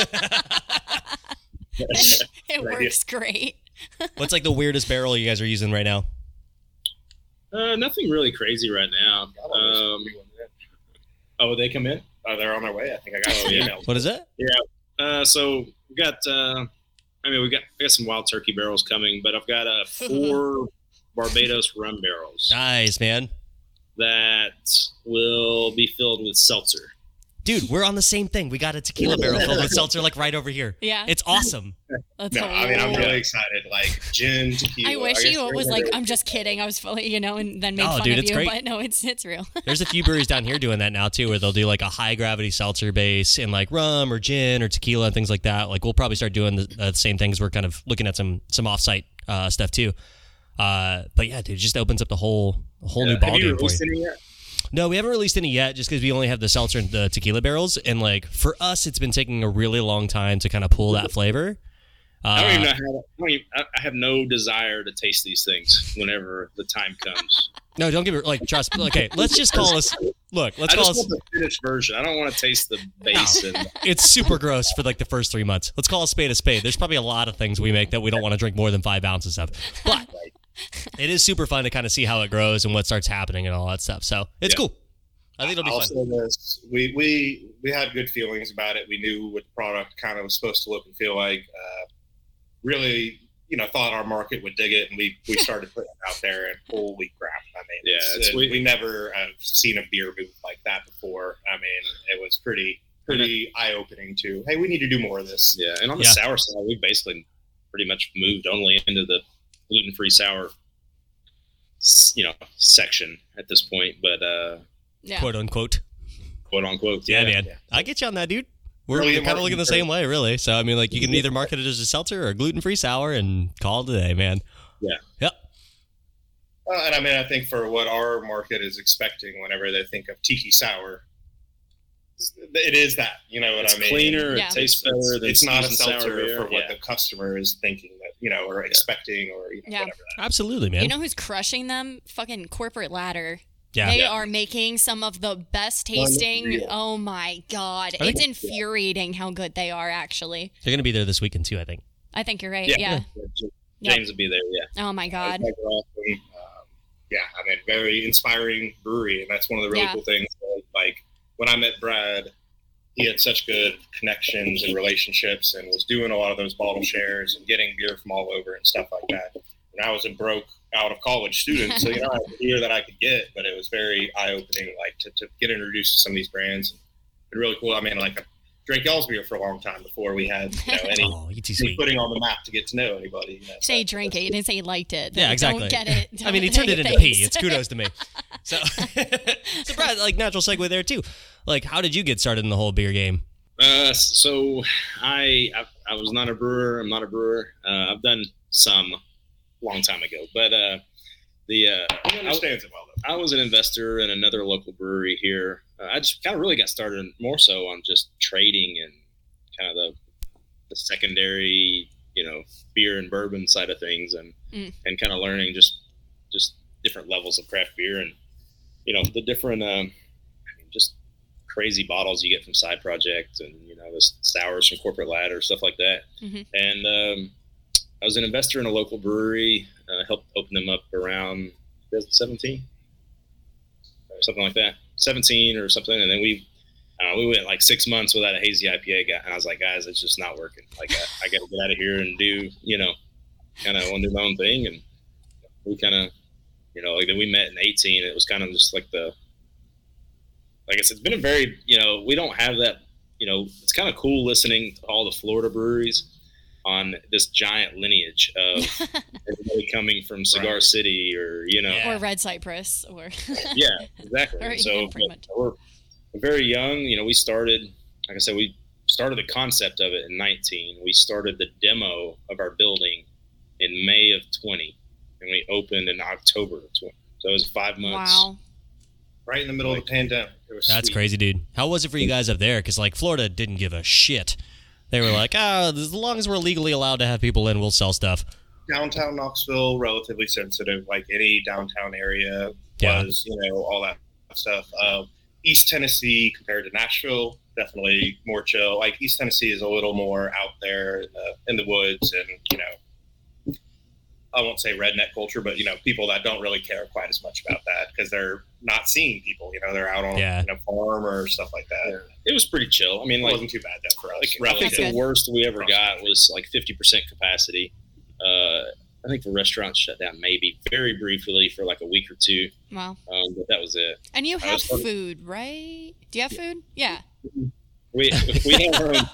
It works great. What's like the weirdest barrel you guys are using right now? Uh, nothing really crazy right now. Um, oh, they come in. Oh, they're on their way. I think I got some Yeah. emails. What is it? Uh, so we got. Uh, I mean, we got. I got some wild turkey barrels coming, but I've got uh, four Barbados rum barrels Nice, man. that will be filled with seltzer. Dude, we're on the same thing. We got a tequila barrel filled with seltzer like right over here. Yeah. It's awesome. That's No, I mean, I'm hilarious. really excited. Like gin, tequila. I wish guess you there's was a- like, I'm just kidding. I was fully, you know, and then made Oh, fun dude, of it's you. great. But no, it's it's real. There's a few breweries down here doing that now too, where they'll do like a high gravity seltzer base in like rum or gin or tequila and things like that. Like we'll probably start doing the, uh, the same things. We're kind of looking at some some offsite uh, stuff too. Uh, but yeah, dude, it just opens up the whole whole new Yeah. Have ball you game for released you. any yet? No, we haven't released any yet, just because we only have the seltzer and the tequila barrels, and like for us, it's been taking a really long time to kind of pull that flavor. Uh, I don't even know how. I, don't even, I I have no desire to taste these things whenever the time comes. No, don't give it like trust. Okay, let's just call us. Look, let's I call just us. want the finished version. I don't want to taste the base. And, It's super gross for like the first three months. Let's call a spade a spade. There's probably a lot of things we make that we don't want to drink more than five ounces of, but it is super fun to kind of see how it grows and what starts happening and all that stuff. So it's Yeah. cool. I think it'll be I'll fun. say this: we we we had good feelings about it. We knew what the product kind of was supposed to look and feel like. Uh, really, you know, thought our market would dig it, and we we started putting it out there. And holy crap! I mean, Yeah, it's, it's- uh, we, we never have seen a beer move like that before. I mean, it was pretty pretty eye opening too. Hey, we need to do more of this. yeah, and on the Yeah. sour side, we basically pretty much moved only into the gluten-free sour, s- you know, section at this point. But uh, Yeah. Quote unquote. quote unquote, Yeah, yeah, man. I get you on that, dude. We're, Brilliant we're kind of looking the marketing same way, really. So I mean, like you can either market it as a seltzer or gluten free sour and call it a day, man. Yeah. Yep. Uh, and I mean, I think for what our market is expecting whenever they think of tiki sour, it is that. You know what It's I mean? cleaner. Yeah. It tastes better It's, than it's not a sweet and sour seltzer beer. for what Yeah. the customer is thinking that, you know, or expecting or you know, Yeah. whatever. Absolutely, man. You know who's crushing them? Fucking Corporate Ladder. Yeah. They Yeah. are making some of the best tasting. Unreal. Oh my God. I think- It's infuriating how good they are, actually. They're going to be there this weekend too, I think. I think you're right. Yeah. Yeah. Yeah, Yep. James will be there. Yeah. Oh my God. Like, awesome. Um, yeah, I mean, very inspiring brewery, and that's one of the really Yeah. cool things. Like when I met Brad, he had such good connections and relationships, and was doing a lot of those bottle shares and getting beer from all over and stuff like that. And I was a broke out of college student, so you know, I had beer that I could get, but it was very eye opening, like to, to get introduced to some of these brands. And really cool. I mean, like I drank y'all's beer for a long time before we had you know any. Oh, you too any sweet. putting on the map to get to know anybody. You know, Say so drink it. that's- You didn't say you liked it. Yeah, exactly. Don't get it. I mean, he Don't- turned it into thanks. pee. It's kudos to me. So, so Brad, like natural segue there too. Like, how did you get started in the whole beer game? Uh, so I, I I was not a brewer. I'm not a brewer. Uh, I've done some long time ago, but uh, the uh, He understands it well, though. I was an investor in another local brewery here. Uh, I just kind of really got started more so on just trading and kind of the the secondary, you know, beer and bourbon side of things, and Mm. and kind of learning just just different levels of craft beer and you know the different um, I mean, just crazy bottles you get from Side Project and you know the sours from Corporate Ladder, stuff like that. Mhm. And um, I was an investor in a local brewery, uh, helped open them up around seventeen or something like that, seventeen or something. And then we, uh, we went like six months without a hazy I P A guy. And I was like, guys, it's just not working. Like I, I got to get out of here and do, you know, kind of want to do my own thing. And we kind of, you know, like then we met in eighteen. It was kind of just like the, like I said, it's been a very, you know, we don't have that, you know, it's kind of cool listening to all the Florida breweries on this giant lineage of everybody coming from Cigar Right. City or, you know, Yeah. Or Red Cypress. Or yeah, exactly. Or, so yeah, pretty much. we're very young. You know, we started, like I said, we started the concept of it in nineteen. We started the demo of our building in May of twenty, and we opened in October of twenty. So it was five months. wow. Right in the middle of the pandemic. It was That's sweet. crazy, dude. How was it for you guys up there? Because like Florida didn't give a shit. They were like, ah, as long as we're legally allowed to have people in, we'll sell stuff. Downtown Knoxville, relatively sensitive, like any downtown area Yeah. was, you know, all that stuff. Uh, East Tennessee compared to Nashville, definitely more chill. Like East Tennessee is a little more out there in the, in the woods and, you know, I won't say redneck culture, but, you know, people that don't really care quite as much about that because they're not seeing people, you know, they're out on Yeah. you know, farm or stuff like that. Yeah. It was pretty chill. I mean, It like, wasn't too bad though for us. like I think relative. That's the good. worst we ever got was like fifty percent capacity. Uh, I think the restaurant shut down maybe very briefly for like a week or two, Wow. um, but that was it. And you I have was starting- food, right? Do you have food? Yeah. We we have our own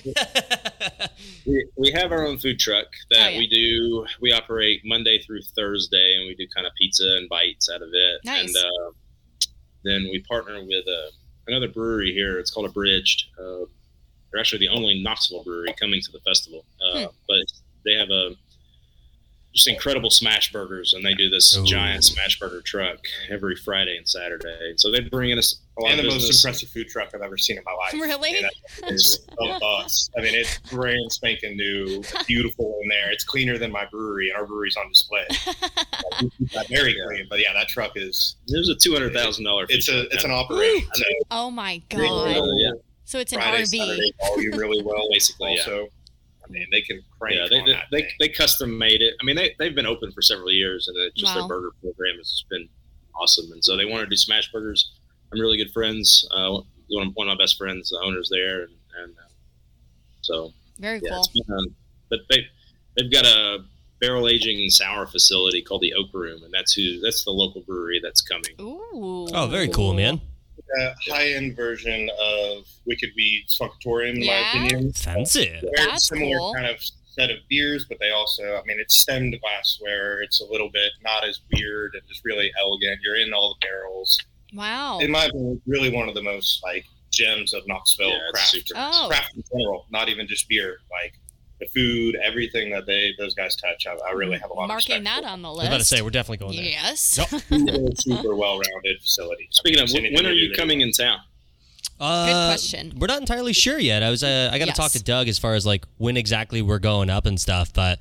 we, we have our own food truck that Oh, yeah. we do. We operate Monday through Thursday, and we do kind of pizza and bites out of it. Nice. And uh, then we partner with uh, another brewery here. It's called Abridged. Uh, they're actually the only Knoxville brewery coming to the festival, uh, Hmm. but they have a just incredible smash burgers, and they do this Ooh. giant smash burger truck every Friday and Saturday. So they bring in us a lot And of the most business. impressive food truck I've ever seen in my life. Really? Yeah, that is a bus. I mean, it's brand spanking new, beautiful in there. It's cleaner than my brewery, and our brewery's on display. We keep that very clean, but yeah, that truck is. It was a two hundred thousand dollar. It's a it's an operation. So Oh my Friday, God. yeah. So it's an Friday, R V. Saturday, all you really well, Basically, yeah. Also, I mean, they can crank Yeah, they on they, that they, thing. they custom made it. I mean, they they've been open for several years, and it's just Wow. their burger program has just been awesome. And so they want to do smash burgers. I'm really good friends. Uh, one of, one of my best friends, the owners there, and, and uh, so Very yeah, cool. it's been, um, but they they've got a barrel aging sour facility called the Oak Room, and that's who that's the local brewery that's coming. Ooh. Oh, very cool, man. a high-end version of Wicked Weed's Funkatorium, in Yeah? my opinion. Fancy. Very That's similar cool. kind of set of beers, but they also, I mean, it's stemmed glassware. It's a little bit not as weird and just really elegant. You're in all the barrels. Wow. In my opinion, it's really one of the most like gems of Knoxville Yeah, it's craft. super Oh. Craft in general, not even just beer. Like the food, everything that they those guys touch, I, I really have a lot Marking of that respect on the I list. was about to say, we're definitely going there. Yes. Yep. for. Super, super well-rounded facility. Speaking I of, mean, when, anything when are they you do, they coming do. in town? Uh, Good question. We're not entirely sure yet. I was uh, I got to Yes. talk to Doug as far as like when exactly we're going up and stuff, but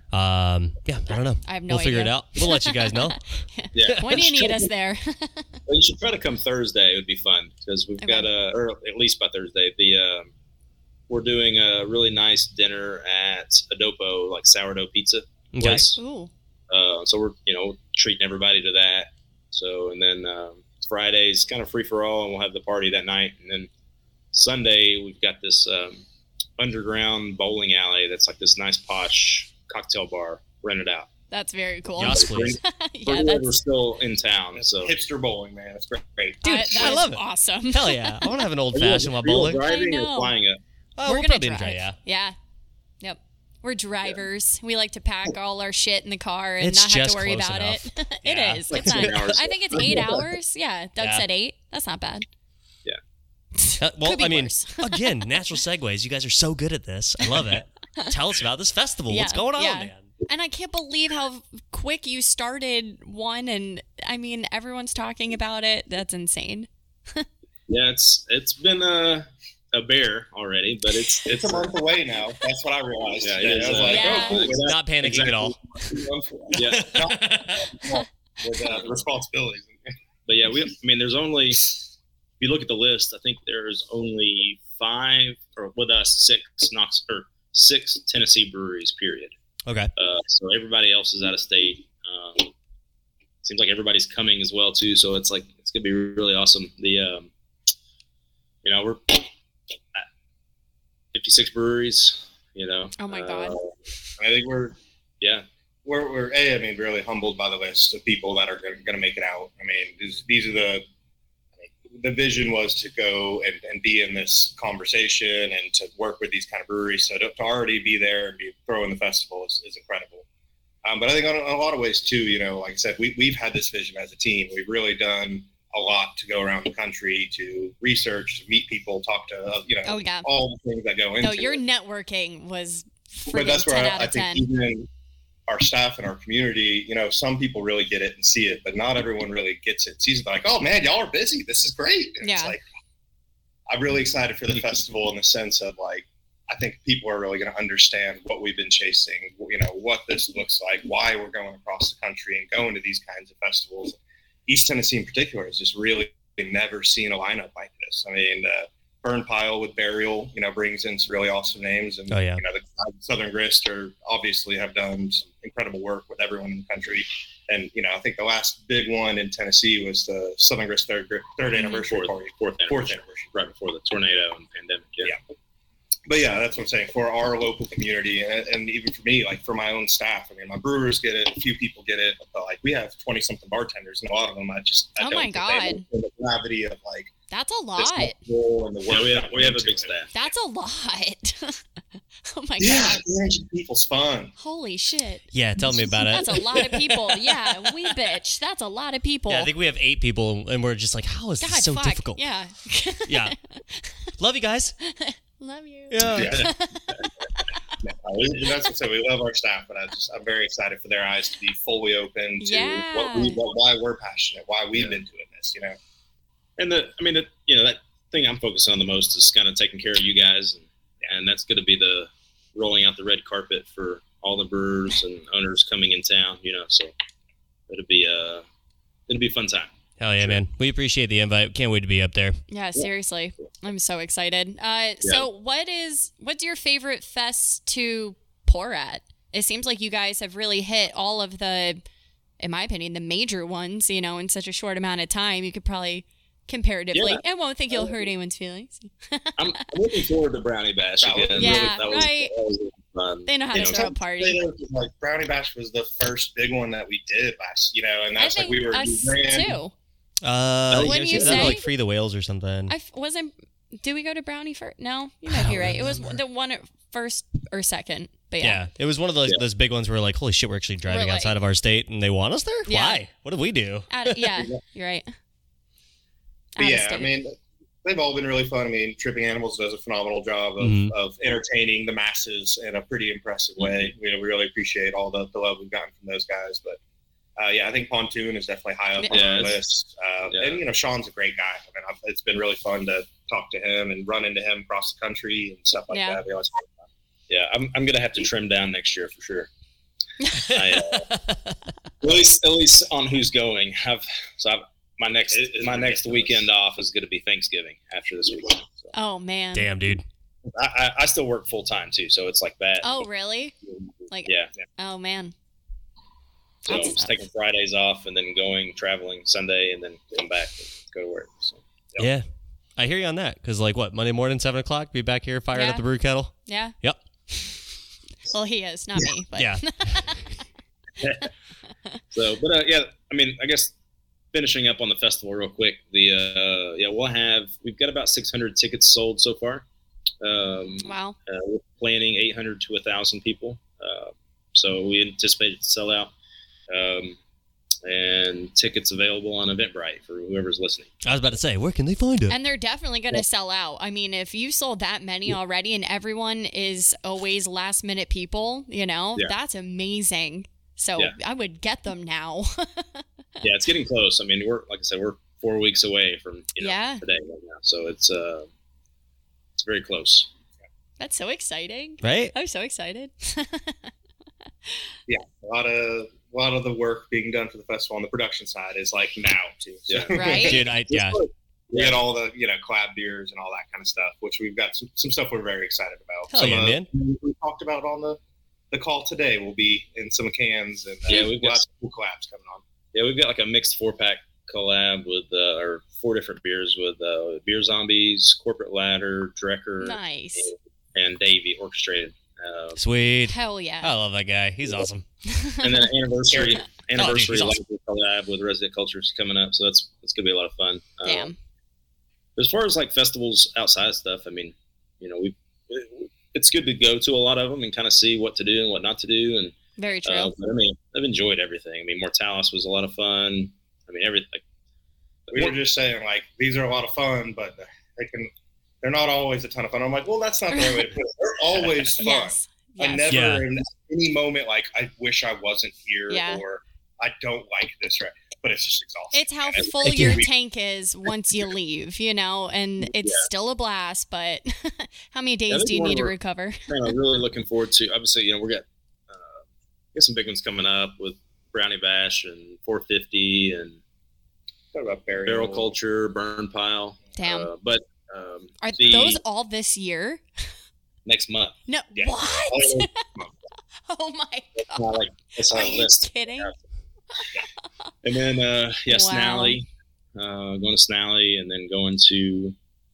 Um, yeah, I don't know. I have no We'll figure it idea. out. We'll let you guys know. Yeah. When do you need us there? Well, you should try to come Thursday. It would be fun because we've Okay. got a, or at least by Thursday, the um, we're doing a really nice dinner at Adopo, like sourdough pizza Okay. place. Ooh. Uh, so we're you know treating everybody to that. So and then um, Friday's kind of free for all, and we'll have the party that night. And then Sunday we've got this um, underground bowling alley that's like this nice posh cocktail bar rented out. That's very cool. Yes, please. yeah, We're, that's we're still in town, so Hipster bowling, man. It's great. dude, I- that I is love it. awesome. Hell yeah. I want to have an old Are you- fashioned while are you bowling. driving I or know. flying it? Oh, We're we'll gonna probably drive. enjoy, yeah. Yeah. Yep. We're drivers. We like to pack all our shit in the car and It's not have just to worry close about enough. it. it Yeah. is. Like It's not. ten hours. I think it's eight hours. Yeah. Doug Yeah. said eight. That's not bad. Uh, well, Could be I mean, worse. again, natural segues. You guys are so good at this. I love it. Tell us about this festival. Yeah, What's going on, yeah. man? And I can't believe how quick you started one. And I mean, everyone's talking about it. That's insane. Yeah, it's it's been a a bear already, but it's It's it's a month away now. That's what I realized. Yeah, it today. is, I was uh, like, Yeah. oh, cool. Not panicking Exactly. at all. yeah. With uh, the responsibilities. But yeah, we I mean, there's only if you look at the list, I think there's only five or with us six Knox or six Tennessee breweries. Period. Okay. Uh, so everybody else is out of state. Um, seems like everybody's coming as well too. So it's like it's gonna be really awesome. The um, you know we're at fifty-six breweries. You know. Oh my God. Uh, I think we're yeah. we're, we're a I mean really humbled by the list of people that are going to make it out. I mean these, these are the I mean, the vision was to go and, and be in this conversation and to work with these kind of breweries. So to, to already be there and be throwing the festival is, is incredible. Um, but I think in a, in a lot of ways too, you know, like I said, we, we've had this vision as a team. We've really done a lot to go around the country to research, to meet people, talk to, uh, you know, Oh, yeah. all the things that go into No, your it. networking was But freaking that's where ten I, out I of think ten. even our staff and our community, you know, some people really get it and see it, but not everyone really gets it. Sees it like, oh man, y'all are busy. This is great. And It's Yeah. like, I'm really excited for the festival in the sense of like, I think people are really going to understand what we've been chasing, you know, what this looks like, why we're going across the country and going to these kinds of festivals. East Tennessee in particular has just really never seen a lineup like this. I mean, uh, Burn Pile with Burial, you know, brings in some really awesome names. And, Oh, yeah. you know, the Southern Grist are obviously have done some incredible work with everyone in the country. And, you know, I think the last big one in Tennessee was the Southern Grist third, third anniversary Fourth, party. fourth anniversary, Fourth anniversary. right before the tornado and pandemic. Yeah. Yeah. But yeah, that's what I'm saying for our local community, and, and even for me, like for my own staff. I mean, my brewers get it, a few people get it, but like we have twenty something bartenders, and a lot of them I just I Oh don't my think they God. understand the gravity of like That's a this lot. festival and the work. Yeah, we have that we have a went big into it. staff. That's a lot. Oh my Yeah, God. managing people's fun. Holy shit. Yeah, tell me about it. That's a lot of people. Yeah, we bitch. That's a lot of people. Yeah, I think we have eight people, and we're just like, how is God, this so fuck. difficult? Yeah. Yeah. Love you guys. Love you. Yeah. Yeah. No, we- that's what I said. We love our staff, but I just I'm very excited for their eyes to be fully open to Yeah. what we, what, why we're passionate, why we've Yeah. been doing this. You know. And the, I mean, the, you know, that thing I'm focused on the most is kind of taking care of you guys, and, and that's going to be the rolling out the red carpet for all the brewers and owners coming in town. You know, so it'll be a it'll be a fun time. Hell yeah, man. We appreciate the invite. Can't wait to be up there. Yeah, seriously. I'm so excited. Uh, so what is what's your favorite fest to pour at? It seems like you guys have really hit all of the, in my opinion, the major ones, you know, in such a short amount of time. You could probably comparatively, Yeah. I won't think you'll hurt anyone's feelings. I'm, I'm looking forward to Brownie Bash That was- again. Yeah, that was, right. That was fun. They know how You to know, throw a Some party. say that, like Brownie Bash was the first big one that we did last, you know, and I that's think like we were us we ran- too. Uh, When yeah, you that was say- like Free the Whales or something. I f- wasn't. Did we go to Brownie first? No, you might be right. It was the one at first or second. But yeah, yeah. It was one of those Yeah. those big ones where like, holy shit, we're actually driving We're like- outside of our state and they want us there? Yeah. Why? What did we do? Out of- yeah, you're right. But Out of yeah, I state. mean, they've all been really fun. I mean, Tripping Animals does a phenomenal job of, Mhm. of entertaining the masses in a pretty impressive way. You know, we really appreciate all the, the love we've gotten from those guys. But uh, yeah, I think Pontoon is definitely high up on Yeah, the it's- list. Uh, yeah. And, you know, Sean's a great guy. I mean, I've, it's been really fun to talk to him and run into him across the country and stuff like Yeah. that. We always Yeah, I'm, I'm gonna have to trim down next year for sure. I, uh, at least at least on who's going. Have so I've, my next It is my next ridiculous. weekend off is going to be Thanksgiving after this weekend. So Oh man. Damn, dude. I, I, I still work full time too, so it's like that. Oh really? Like Yeah. oh man. So That's just tough. taking Fridays off and then going traveling Sunday and then come back and go to work. So Yep. Yeah. I hear you on that. Because, like, what, Monday morning, seven o'clock, be back here firing Yeah. up the brew kettle? Yeah. Yep. Well, he is, not me. But. Yeah. So, but uh, yeah, I mean, I guess finishing up on the festival real quick. The uh, yeah, we'll have we've got about six hundred tickets sold so far. Um, Wow. uh, we're planning eight hundred to a thousand people. Uh, so we anticipate it to sell out. Um, and tickets available on Eventbrite for whoever's listening. I was about to say, where can they find it? And they're definitely going to sell out. I mean, if you sold that many already and everyone is always last minute people, you know, Yeah. that's amazing. So Yeah. I would get them now. Yeah, it's getting close. I mean, we're like I said, we're four weeks away from you know Yeah. today right now, so it's uh, it's very close. That's so exciting. Right? I'm so excited. Yeah, a lot of a lot of the work being done for the festival on the production side is like now too. So Yeah. Right? Dude, I, yeah. we get all the you know collab beers and all that kind of stuff, which we've got some, some stuff we're very excited about. Hell some yeah, of man. we talked about on the the call today will be in some cans and uh, Yeah, we've got- lots of cool collabs coming on. Yeah, we've got like a mixed four pack collab with uh, or four different beers with uh, Beer Zombies, Corporate Ladder, Drecker, Nice. and Davey orchestrated. Uh, Sweet. Hell yeah. I love that guy. He's awesome. and then an anniversary anniversary he's live awesome. collab with Resident Cultures coming up, so that's that's gonna be a lot of fun. Um, Damn. as far as like festivals outside stuff, I mean, you know, we it's good to go to a lot of them and kind of see what to do and what not to do. And Very true. uh, but, I mean, I've enjoyed everything. I mean, Mortalis was a lot of fun. I mean, everything. We were just saying like these are a lot of fun, but they can they're not always a ton of fun. I'm like, well, that's not the right way to put it. They're always fun. yes. I Yes. never Yeah. in any moment like I wish I wasn't here Yeah. or I don't like this right, but it's just exhausting. It's how And full it's- your we- tank is once you leave, you know, and it's Yeah. still a blast, but how many days that's do you one need to where- recover? kind of really looking forward to. Obviously, you know, we got uh, got some big ones coming up with Brownie Bash and four fifty and Talk about burial. Barrel Culture, Burn Pile. Damn. Uh, but um, Are the those all this year? next month. No. Yeah. What? Oh my It's god. not like it's Are on a you list. kidding? And then uh, yeah, Wow. Snally, uh, going to Snally, and then going to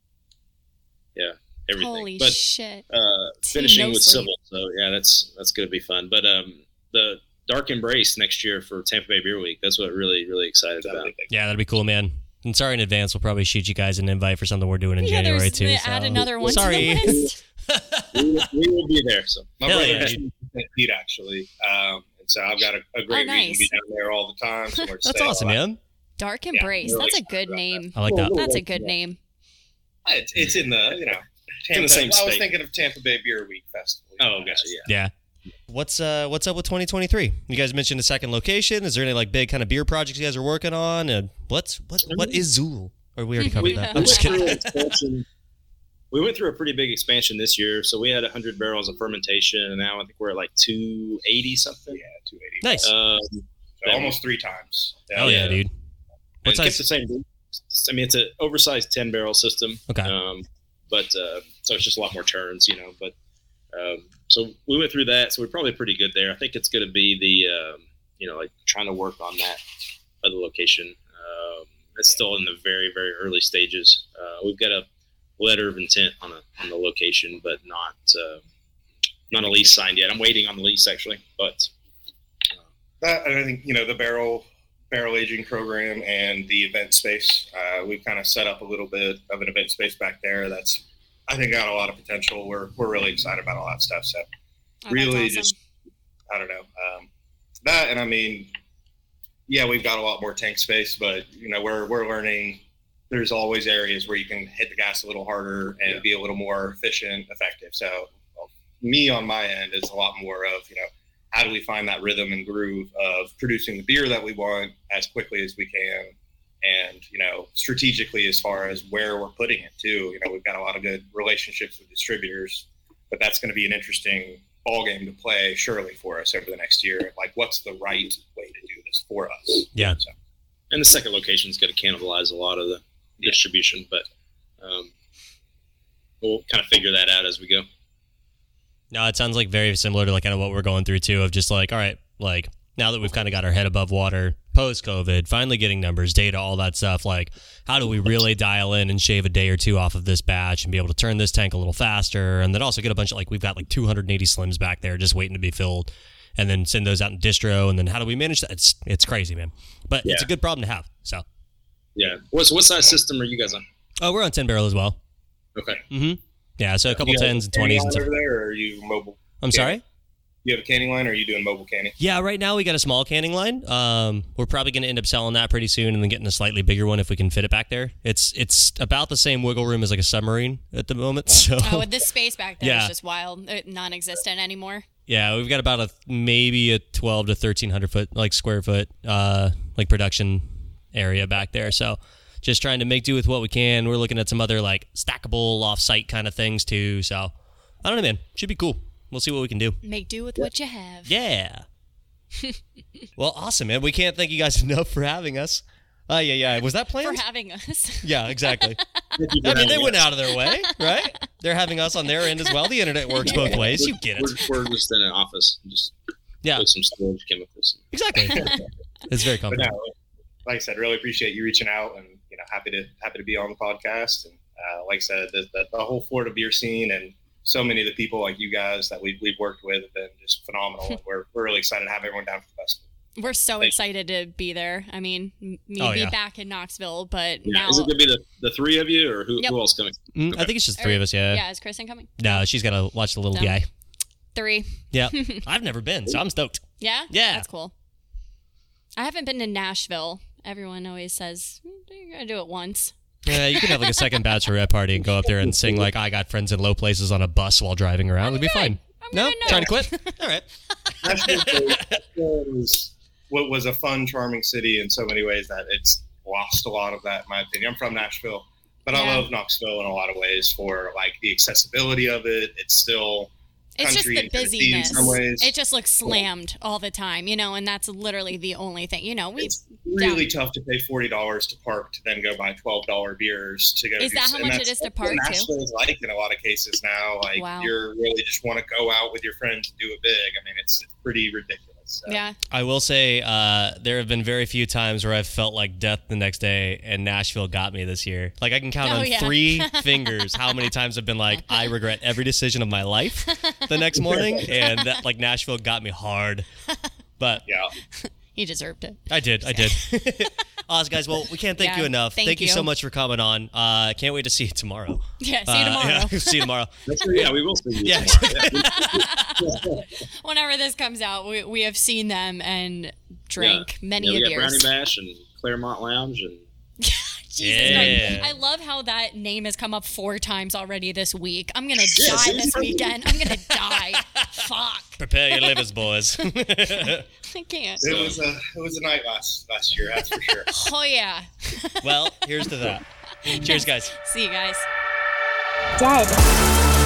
yeah everything. Holy but shit. uh, Team finishing No with Sleep. Civil, so yeah, that's that's gonna be fun. But um, the Dark Embrace next year for Tampa Bay Beer Week. That's what really really excited about. Yeah, that'd be cool, man. And sorry in advance. We'll probably shoot you guys an invite for something we're doing in Yeah, January, there's too. the- add so- another one Sorry. to the list. we, will- we will be there. So My Hell brother yeah, just dude. Saint Pete actually, um, and so I've got a, a great Oh, reason nice. to be down there all the time. Somewhere to That's stay awesome, a lot. man. Dark Yeah, Embrace. really That's a excited good about name. I like that. That's a good name. It's, it's in the you know Tampa. the same well, I was state. thinking of Tampa Bay Beer Week Festival. oh, gotcha. Yeah. Yeah. What's uh what's up with twenty twenty-three? You guys mentioned a second location. Is there any like big kind of beer projects you guys are working on? And what's what what is Zool? Or we already covered We, that. we I'm just went through kidding. an expansion. We went through a pretty big expansion this year. So we had one hundred barrels of fermentation, and now I think we're at like two eighty something. Yeah, two eighty. Nice. Um, So almost three times. Hell yeah, yeah. dude. What and kept size? the same. I mean, it's an oversized ten barrel system. Okay. Um, but uh, so it's just a lot more turns, you know. But um, so we went through that. So we're probably pretty good there. I think it's going to be the, um, you know, like trying to work on that other location. Um, it's still in the very, very early stages. Uh, we've got a letter of intent on a on the location, but not uh, not a lease signed yet. I'm waiting on the lease actually, but That and I think you know the barrel barrel aging program and the event space. Uh, we've kind of set up a little bit of an event space back there. That's I think got a lot of potential. We're we're really excited about all that stuff. So Oh, that's really awesome. just I don't know um, that, and I mean, yeah, we've got a lot more tank space, but you know we're we're learning. There's always areas where you can hit the gas a little harder and Yeah. be a little more efficient, effective. So well, me on my end is a lot more of you know. How do we find that rhythm and groove of producing the beer that we want as quickly as we can, and you know, strategically as far as where we're putting it too. You know, we've got a lot of good relationships with distributors, but that's going to be an interesting ball game to play surely for us over the next year. Like, what's the right way to do this for us? Yeah. So, And the second location is going to cannibalize a lot of the distribution, but um, we'll kind of figure that out as we go. No, it sounds like very similar to like kind of what we're going through too, of just like, all right, like now that we've kind of got our head above water post COVID, finally getting numbers, data, all that stuff, like how do we really dial in and shave a day or two off of this batch and be able to turn this tank a little faster, and then also get a bunch of like, we've got like two hundred eighty slims back there just waiting to be filled, and then send those out in distro, and then how do we manage that? It's it's crazy, man. But Yeah. it's a good problem to have. So, Yeah. What's what size system are you guys on? oh, we're on ten barrel as well. Okay. Mm-hmm. Yeah, so a couple you have tens a and canning twenties and line stuff. over there, or are you mobile? I'm sorry? You have a canning line, or are you doing mobile canning? Yeah, right now we got a small canning line. Um, we're probably going to end up selling that pretty soon, and then getting a slightly bigger one if we can fit it back there. It's it's about the same wiggle room as like a submarine at the moment. So Oh, with this space back there is Yeah. just wild, uh, non-existent anymore. yeah, we've got about a maybe a twelve to thirteen hundred foot like square foot uh like production area back there. So just trying to make do with what we can. We're looking at some other like stackable off-site kind of things too. So I don't know, man. Should be cool. We'll see what we can do. Make do with what you have. Yeah. Well, awesome, man. We can't thank you guys enough for having us. Uh, yeah, yeah. Was that For planned? having us. Yeah, exactly. I mean, they went out of their way, right? They're having us on their end as well. The internet works both ways. You get it. We're, we're just in an office, just Yeah, with some storage chemicals. exactly. It's very But comfortable. no, like I said, really appreciate you reaching out, and you know, happy to happy to be on the podcast. And uh, like I said, the, the, the whole Florida beer scene and so many of the people like you guys that we've we've worked with have been just phenomenal. And we're we're really excited to have everyone down for the festival. We're so Thank you. excited to be there. I mean, m- me Oh, be yeah. back in Knoxville, but Yeah. now. Is it going to be the, the three of you, or who, Yep. who else coming? Mm, I think it's just three of us, yeah. Yeah, is Kristen coming? No, she's got to watch the little No. guy. Three. Yeah. I've never been, so I'm stoked. Yeah? Yeah. That's cool. I haven't been to Nashville. Everyone always says, "Mm, you're going to do it once." Yeah, you could have like a second bachelorette party and go up there and sing like "I Got Friends in Low Places" on a bus while driving around. It'd be good. fine. I'm No, good, no. trying to quit. All right. Nashville was what was a fun, charming city in so many ways that it's lost a lot of that, in my opinion. I'm from Nashville, but Yeah. I love Knoxville in a lot of ways for like the accessibility of it. It's still It's just country the and Tennessee busyness. in some ways. It just looks slammed all the time, you know, and that's literally the only thing. You know, we It's really tough to pay forty dollars to park to then go buy twelve dollar beers to go. Is do that how and much that's it is to what park, too? Nashville is like in a lot of cases now. Like Wow. you're really just want to go out with your friends and do it big. I mean, it's, it's pretty ridiculous. So. yeah. I will say uh, there have been very few times where I've felt like death the next day, and Nashville got me this year. Like I can count Oh, on yeah. three fingers how many times I've been like, I regret every decision of my life the next morning, and that, like Nashville got me hard. But Yeah. He deserved it. I did, I did. Oz, guys, well, we can't thank Yeah, you enough. thank you. so you. much for coming on. Uh, can't wait to see you tomorrow. Yeah, see you Uh, tomorrow. yeah, see you tomorrow. Yeah, we will see you Yeah. tomorrow. Whenever this comes out, we, we have seen them and drank many Yeah, we a got beers. Brownie Bash and Claremont Lounge, and Jesus Yeah. Christ. I love how that name has come up four times already this week. I'm gonna Yeah, die see? this weekend. I'm gonna die. Fuck. Prepare your livers, boys. I can't. It was a it was a night last last year, that's for sure. Oh yeah. Well, here's to that. Cheers, guys. See you guys. Dead.